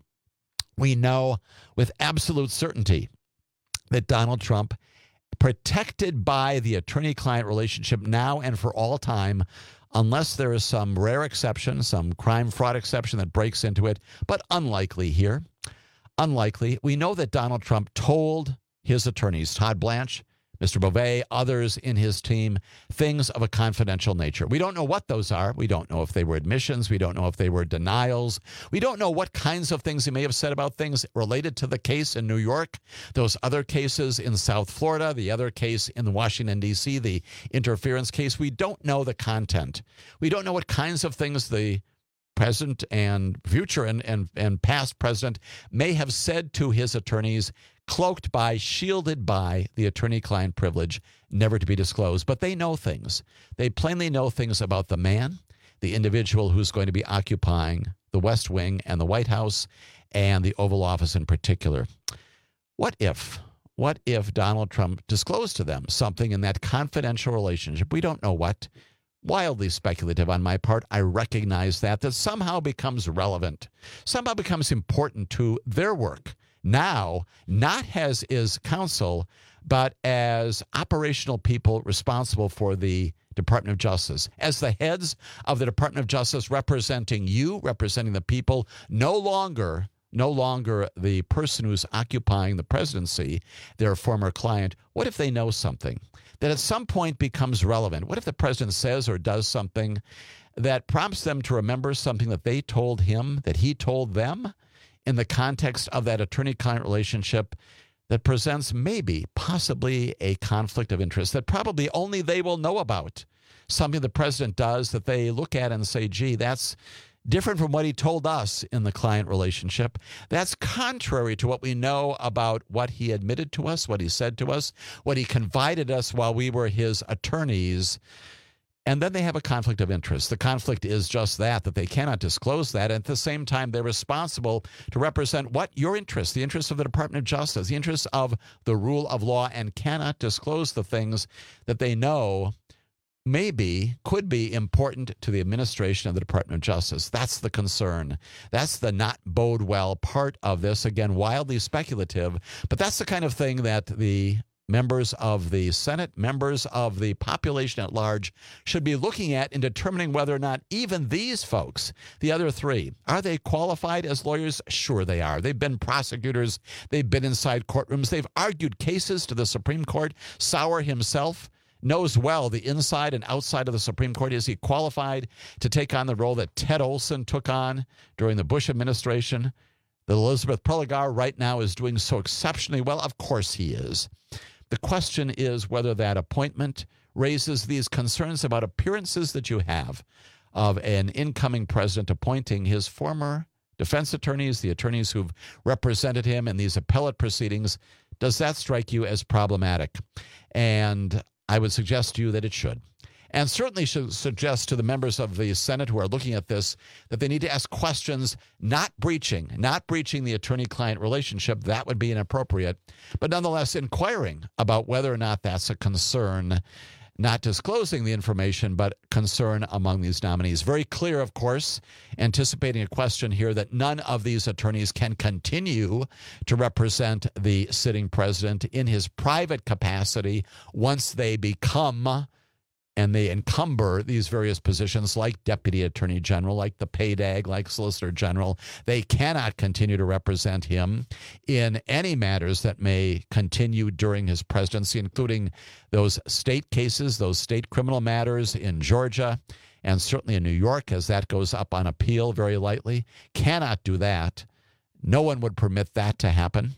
We know with absolute certainty that Donald Trump, protected by the attorney-client relationship now and for all time, unless there is some rare exception, some crime fraud exception that breaks into it, but unlikely here. Unlikely. We know that Donald Trump told his attorneys, Todd Blanche, Mr. Beauvais, others in his team, things of a confidential nature. We don't know what those are. We don't know if they were admissions. We don't know if they were denials. We don't know what kinds of things he may have said about things related to the case in New York, those other cases in South Florida, the other case in Washington, D.C., the interference case. We don't know the content. We don't know what kinds of things the present and future and past president may have said to his attorneys, cloaked by, shielded by the attorney-client privilege, never to be disclosed. But they know things. They plainly know things about the man, the individual who's going to be occupying the West Wing and the White House and the Oval Office in particular. What if Donald Trump disclosed to them something in that confidential relationship? We don't know what. Wildly speculative on my part. I recognize that somehow becomes relevant, somehow becomes important to their work. Now, not as is counsel, but as operational people responsible for the Department of Justice, as the heads of the Department of Justice representing you, representing the people, no longer the person who's occupying the presidency, their former client. What if they know something that at some point becomes relevant? What if the president says or does something that prompts them to remember something that they told him, that he told them, in the context of that attorney-client relationship that presents maybe, possibly a conflict of interest that probably only they will know about? Something the president does that they look at and say, gee, that's different from what he told us in the client relationship. That's contrary to what we know about what he admitted to us, what he said to us, what he confided us while we were his attorneys. And then they have a conflict of interest. The conflict is just that they cannot disclose that. And at the same time, they're responsible to represent what? Your interests, the interests of the Department of Justice, the interests of the rule of law, and cannot disclose the things that they know could be important to the administration of the Department of Justice. That's the concern. That's the not bode well part of this. Again, wildly speculative, but that's the kind of thing that the members of the Senate, members of the population at large, should be looking at in determining whether or not even these folks, the other three, are they qualified as lawyers? Sure they are. They've been prosecutors. They've been inside courtrooms. They've argued cases to the Supreme Court. Sauer himself knows well the inside and outside of the Supreme Court. Is he qualified to take on the role that Ted Olson took on during the Bush administration? That Elizabeth Prelogar right now is doing so exceptionally well? Of course he is. The question is whether that appointment raises these concerns about appearances that you have of an incoming president appointing his former defense attorneys, the attorneys who've represented him in these appellate proceedings. Does that strike you as problematic? And I would suggest to you that it should. And certainly should suggest to the members of the Senate who are looking at this that they need to ask questions, not breaching the attorney-client relationship. That would be inappropriate. But nonetheless, inquiring about whether or not that's a concern, not disclosing the information, but concern among these nominees. Very clear, of course, anticipating a question here that none of these attorneys can continue to represent the sitting president in his private capacity once they become and they encumber these various positions like Deputy Attorney General, like the PAYDAG, like Solicitor General. They cannot continue to represent him in any matters that may continue during his presidency, including those state cases, those state criminal matters in Georgia, and certainly in New York, as that goes up on appeal very lightly. Cannot do that. No one would permit that to happen.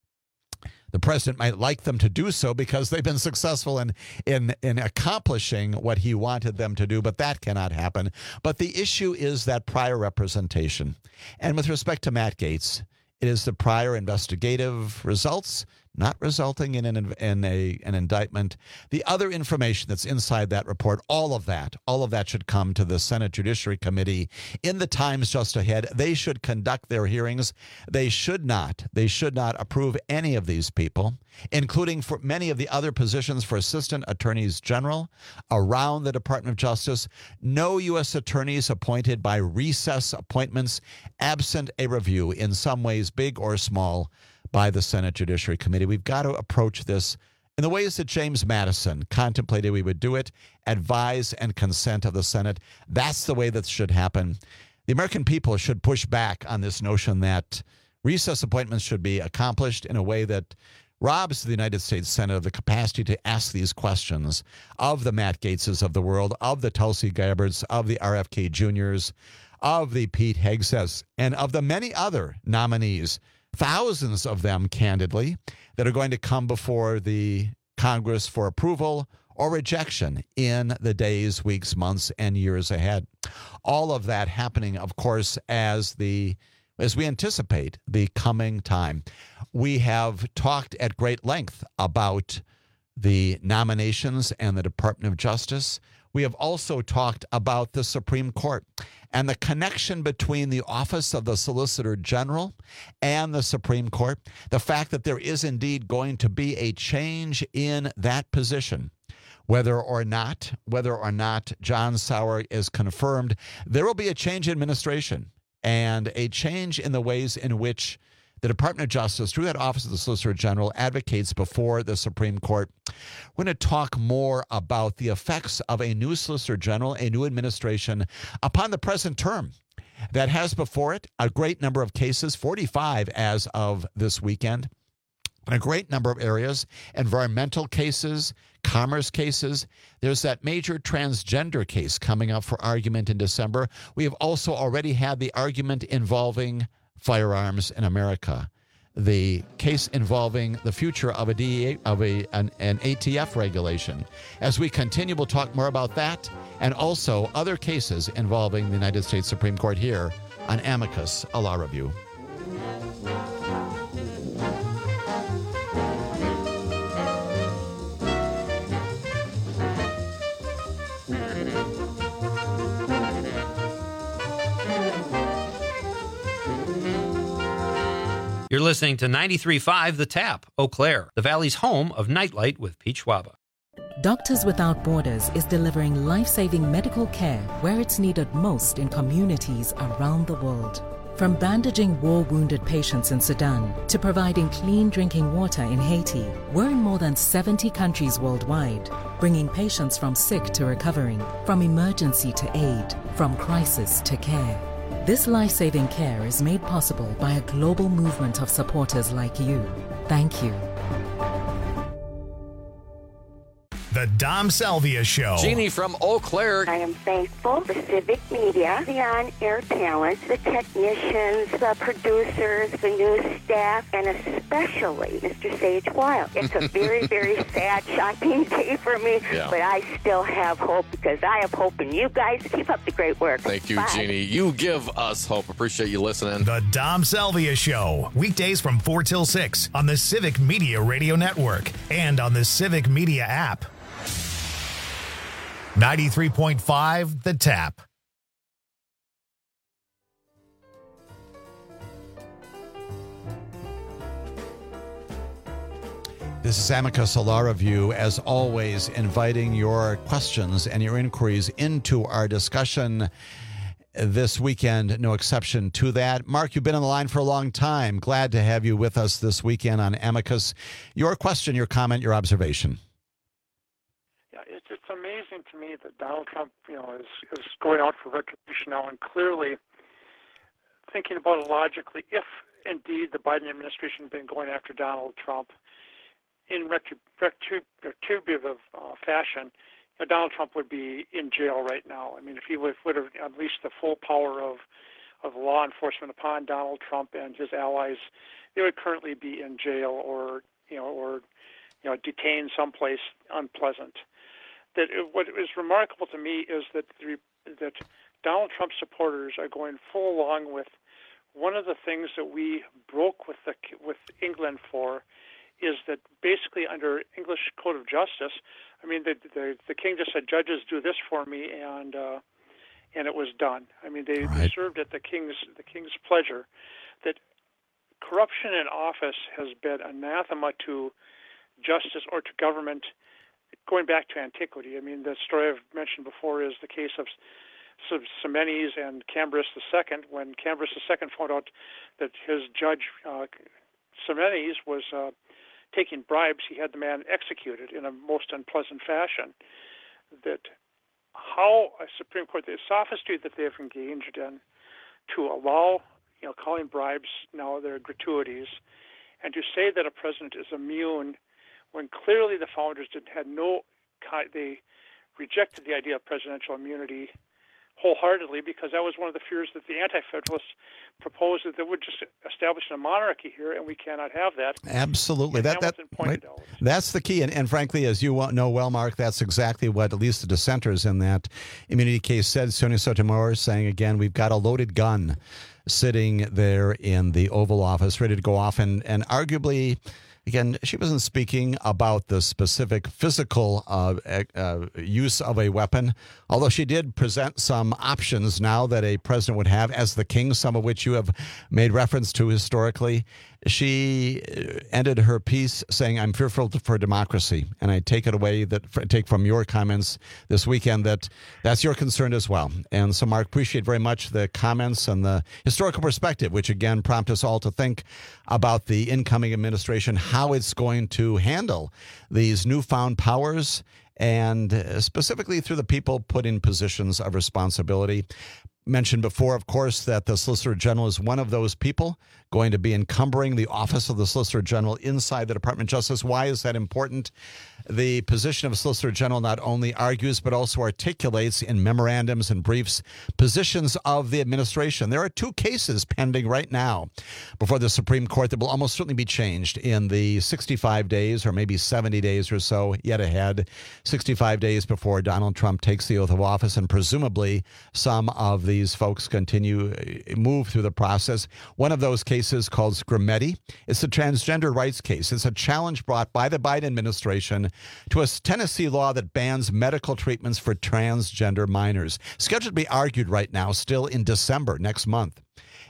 The president might like them to do so because they've been successful in accomplishing what he wanted them to do, but that cannot happen. But the issue is that prior representation. And with respect to Matt Gaetz, it is the prior investigative results not resulting in an indictment. The other information that's inside that report, all of that should come to the Senate Judiciary Committee in the times just ahead. They should conduct their hearings. They should not approve any of these people, including for many of the other positions for assistant attorneys general around the Department of Justice. No U.S. attorneys appointed by recess appointments absent a review, in some ways big or small, by the Senate Judiciary Committee. We've got to approach this in the ways that James Madison contemplated we would do it, advise and consent of the Senate. That's the way that should happen. The American people should push back on this notion that recess appointments should be accomplished in a way that robs the United States Senate of the capacity to ask these questions of the Matt Gaetzes of the world, of the Tulsi Gabbards, of the RFK Juniors, of the Pete Hegseths, and of the many other nominees, thousands of them, candidly, that are going to come before the Congress for approval or rejection in the days, weeks, months, and years ahead. All of that happening, of course, as we anticipate the coming time. We have talked at great length about the nominations and the Department of Justice. We have also talked about the Supreme Court and the connection between the office of the Solicitor General and the Supreme Court, the fact that there is indeed going to be a change in that position. Whether or not John Sauer is confirmed, there will be a change in administration and a change in the ways in which the Department of Justice, through that Office of the Solicitor General, advocates before the Supreme Court. We're going to talk more about the effects of a new Solicitor General, a new administration, upon the present term that has before it a great number of cases, 45 as of this weekend, in a great number of areas, environmental cases, commerce cases. There's that major transgender case coming up for argument in December. We have also already had the argument involving firearms in America, the case involving the future of an ATF regulation. As we continue, we'll talk more about that and also other cases involving the United States Supreme Court here on Amicus, a Law Review. You're listening to 93.5 The Tap, Eau Claire, the Valley's home of Nightlight with Pete Schwaba. Doctors Without Borders is delivering life-saving medical care where it's needed most in communities around the world. From bandaging war-wounded patients in Sudan to providing clean drinking water in Haiti, we're in more than 70 countries worldwide, bringing patients from sick to recovering, from emergency to aid, from crisis to care. This life-saving care is made possible by a global movement of supporters like you. Thank you. The Dom Salvia Show. Jeannie from Eau Claire. I am thankful for Civic Media, the on-air talent, the technicians, the producers, the news staff, and especially Mr. Sage Wild. It's a very, very sad, shocking day for me, but I still have hope because I have hope in you guys. Keep up the great work. Thank you, Bye. Jeannie. You give us hope. Appreciate you listening. The Dom Salvia Show. Weekdays from 4 till 6 on the Civic Media Radio Network and on the Civic Media app. 93.5 The Tap. This is Amicus, a law review, as always, inviting your questions and your inquiries into our discussion this weekend, no exception to that. Mark, you've been on the line for a long time. Glad to have you with us this weekend on Amicus. Your question, your comment, your observation. It's amazing to me that Donald Trump, is going out for retribution now, and clearly thinking about it logically. If indeed the Biden administration had been going after Donald Trump in retributive fashion, Donald Trump would be in jail right now. I mean, if he would have unleashed the full power of law enforcement upon Donald Trump and his allies, they would currently be in jail or detained someplace unpleasant. What is remarkable to me is that Donald Trump supporters are going full along with one of the things that we broke with England for, is that basically under English Code of Justice, I mean, the king just said, "Judges, do this for me," and it was done. I mean, they served at the king's pleasure. That corruption in office has been anathema to justice or to government going back to antiquity. I mean, the story I've mentioned before is the case of Ximenes and Cambrus II. When Cambrus II found out that his judge, Ximenes, was taking bribes, he had the man executed in a most unpleasant fashion. That how a Supreme Court, the sophistry that they have engaged in to allow, calling bribes now they're gratuities, and to say that a president is immune when clearly the founders they rejected the idea of presidential immunity wholeheartedly, because that was one of the fears that the Anti-Federalists proposed, that they would just establish a monarchy here, and we cannot have that. Absolutely. That's the key. And frankly, as you know well, Mark, that's exactly what at least the dissenters in that immunity case said. Sonia Sotomayor saying, again, we've got a loaded gun sitting there in the Oval Office ready to go off. And arguably, again, she wasn't speaking about the specific physical use of a weapon, although she did present some options now that a president would have as the king, some of which you have made reference to historically. She ended her piece saying, "I'm fearful for democracy." And I take it away take from your comments this weekend that's your concern as well. And so, Mark, appreciate very much the comments and the historical perspective, which again prompt us all to think about the incoming administration, how it's going to handle these newfound powers, and specifically through the people put in positions of responsibility. Mentioned before, of course, that the Solicitor General is one of those people going to be encumbering the office of the Solicitor General inside the Department of Justice. Why is that important? The position of Solicitor General not only argues but also articulates in memorandums and briefs positions of the administration. There are 2 cases pending right now before the Supreme Court that will almost certainly be changed in the 65 days or maybe 70 days or so yet ahead, 65 days before Donald Trump takes the oath of office, and presumably some of these folks move through the process. One of those cases called Scrimetti. It's a transgender rights case. It's a challenge brought by the Biden administration to a Tennessee law that bans medical treatments for transgender minors. Scheduled to be argued right now, still in December next month.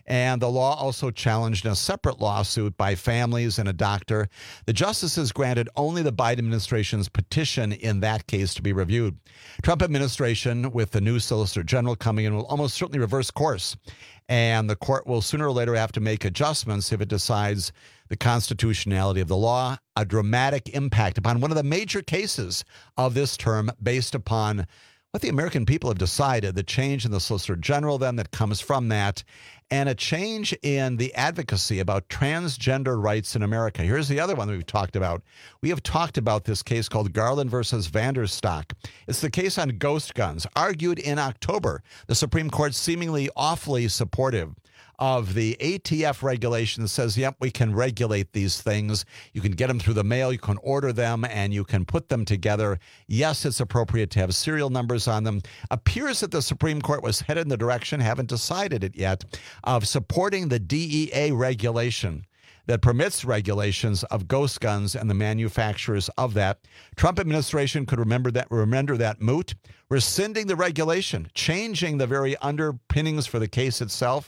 And the law also challenged in a separate lawsuit by families and a doctor. The justices granted only the Biden administration's petition in that case to be reviewed. Trump administration, with the new Solicitor General coming in, will almost certainly reverse course. And the court will sooner or later have to make adjustments if it decides the constitutionality of the law, a dramatic impact upon one of the major cases of this term based upon what the American people have decided, the change in the Solicitor General then that comes from that, and a change in the advocacy about transgender rights in America. Here's the other one that we've talked about. We have talked about this case called Garland versus Vanderstock. It's the case on ghost guns, argued in October. The Supreme Court seemingly awfully supportive of the ATF regulation that says, yep, we can regulate these things. You can get them through the mail, you can order them, and you can put them together. Yes, it's appropriate to have serial numbers on them. Appears that the Supreme Court was headed in the direction, haven't decided it yet, of supporting the DEA regulation that permits regulations of ghost guns and the manufacturers of that. Trump administration could render that moot, rescinding the regulation, changing the very underpinnings for the case itself.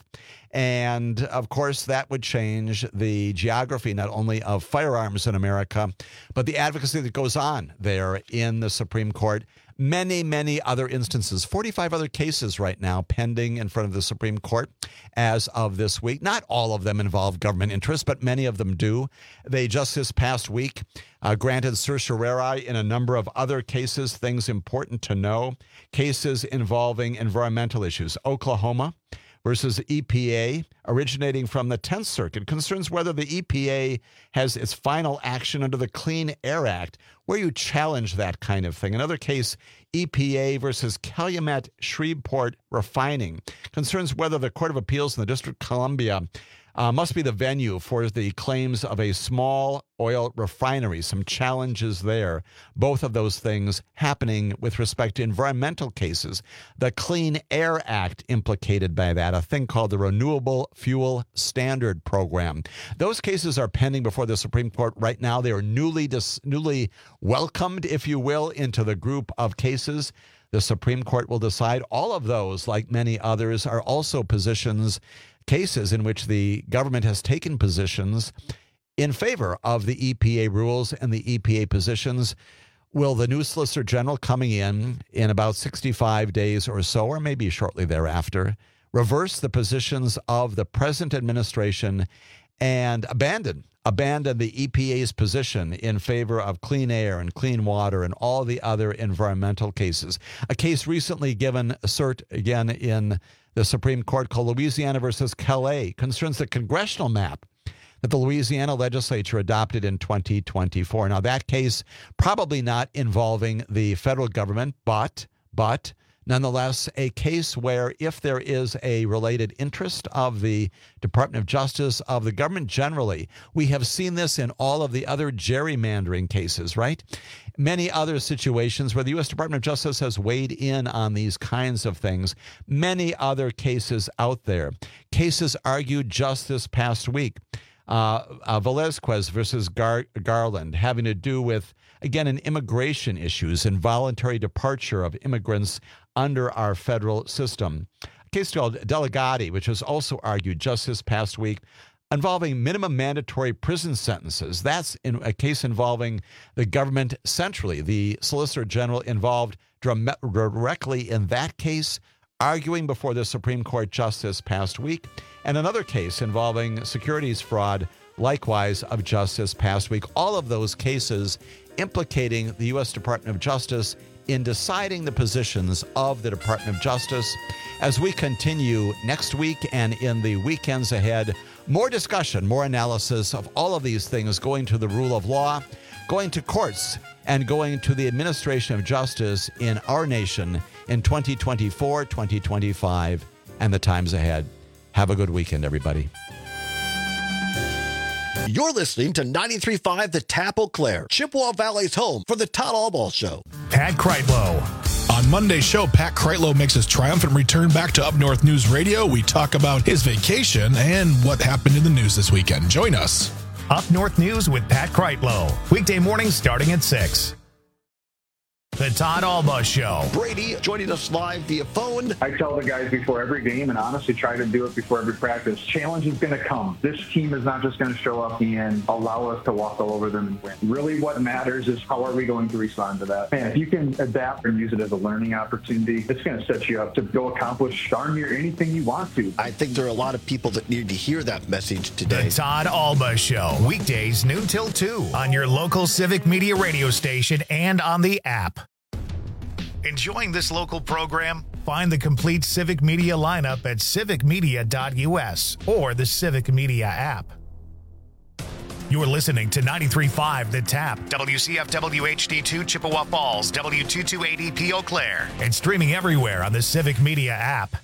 And, of course, that would change the geography not only of firearms in America, but the advocacy that goes on there in the Supreme Court. Many, many other instances, 45 other cases right now pending in front of the Supreme Court as of this week. Not all of them involve government interests, but many of them do. They just this past week granted certiorari in a number of other cases, things important to know, cases involving environmental issues. Oklahoma versus EPA, originating from the 10th Circuit, concerns whether the EPA has its final action under the Clean Air Act, where you challenge that kind of thing. Another case, EPA versus Calumet Shreveport Refining, concerns whether the Court of Appeals in the District of Columbia must be the venue for the claims of a small oil refinery. Some challenges there. Both of those things happening with respect to environmental cases. The Clean Air Act implicated by that, a thing called the Renewable Fuel Standard Program. Those cases are pending before the Supreme Court right now. They are newly welcomed, if you will, into the group of cases the Supreme Court will decide. All of those, like many others, are also cases in which the government has taken positions in favor of the EPA rules and the EPA positions. Will the new Solicitor General coming in about 65 days or so, or maybe shortly thereafter, reverse the positions of the present administration and abandon the EPA's position in favor of clean air and clean water and all the other environmental cases? A case recently given cert again in the Supreme Court called Louisiana versus Calais concerns the congressional map that the Louisiana legislature adopted in 2024. Now, that case probably not involving the federal government, but nonetheless, a case where if there is a related interest of the Department of Justice, of the government generally, we have seen this in all of the other gerrymandering cases, right? Many other situations where the U.S. Department of Justice has weighed in on these kinds of things. Many other cases out there. Cases argued just this past week. Velazquez versus Garland, having to do with, again, in immigration issues, involuntary departure of immigrants under our federal system. A case called Delegati, which was also argued just this past week, involving minimum mandatory prison sentences. That's in a case involving the government centrally. The Solicitor General involved directly in that case, arguing before the Supreme Court just this past week. And another case involving securities fraud, likewise, of just this past week. All of those cases implicating the U.S. Department of Justice in deciding the positions of the Department of Justice. As we continue next week and in the weekends ahead, more discussion, more analysis of all of these things, going to the rule of law, going to courts, and going to the administration of justice in our nation in 2024, 2025, and the times ahead. Have a good weekend, everybody. You're listening to 93.5 The Tap Eau Claire, Chippewa Valley's home for the Todd Albaugh Show. Pat Kreitlow. On Monday's show, Pat Kreitlow makes his triumphant return back to Up North News Radio. We talk about his vacation and what happened in the news this weekend. Join us. Up North News with Pat Kreitlow. Weekday mornings starting at 6. The Todd Alba Show. Brady joining us live via phone. I tell the guys before every game, and honestly try to do it before every practice, challenge is going to come. This team is not just going to show up and allow us to walk all over them and win. Really what matters is how are we going to respond to that. And if you can adapt and use it as a learning opportunity, it's going to set you up to go accomplish darn near anything you want to. I think there are a lot of people that need to hear that message today. The Todd Alba Show. Weekdays noon till 2 on your local Civic Media radio station and on the app. Enjoying this local program? Find the complete Civic Media lineup at civicmedia.us or the Civic Media app. You're listening to 93.5 The Tap, WCFW HD2 Chippewa Falls, W228EP Eau Claire, and streaming everywhere on the Civic Media app.